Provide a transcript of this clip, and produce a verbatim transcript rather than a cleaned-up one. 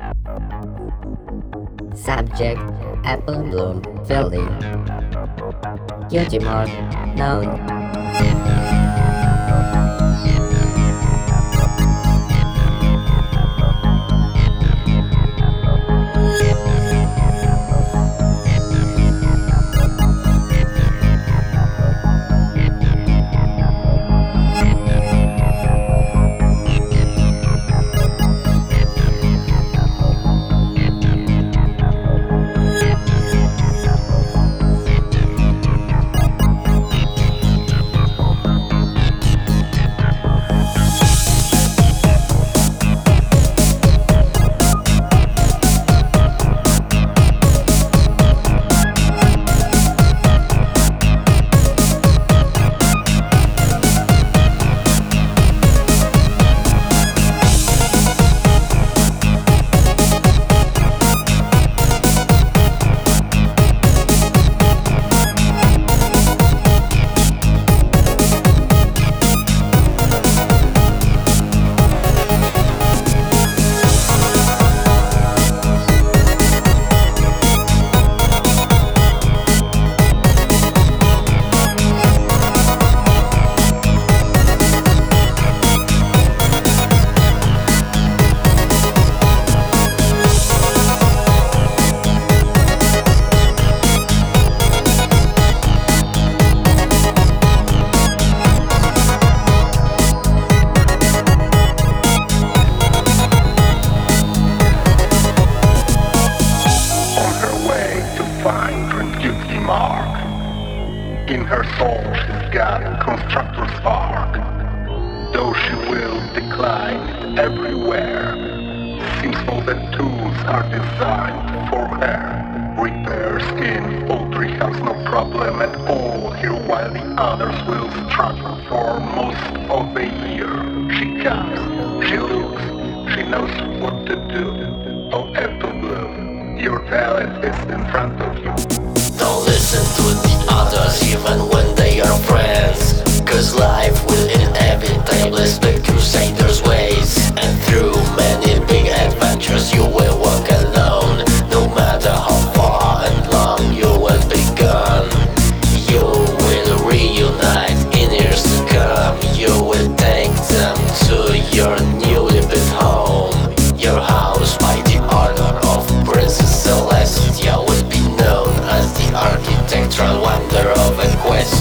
Subject: Apple Bloom Valley. Youtube known. In her soul she's got a constructor spark. Though she will decline everywhere, seems all the tools are designed for her. Repairs in poultry has no problem at all here, while the others will struggle for most of the year. She comes, she looks, she knows what to do. Oh, Apple Bloom, your talent is in front of you. Don't listen to the others even when they are friends, cause life will inevitably split crusaders' ways. And through many big adventures you will walk alone. No matter how far and long you will be gone, you will reunite in years to come. You will take them to your newly built home. Your house by the order of Princess Celestia will be known as the architectural wonder of a quest.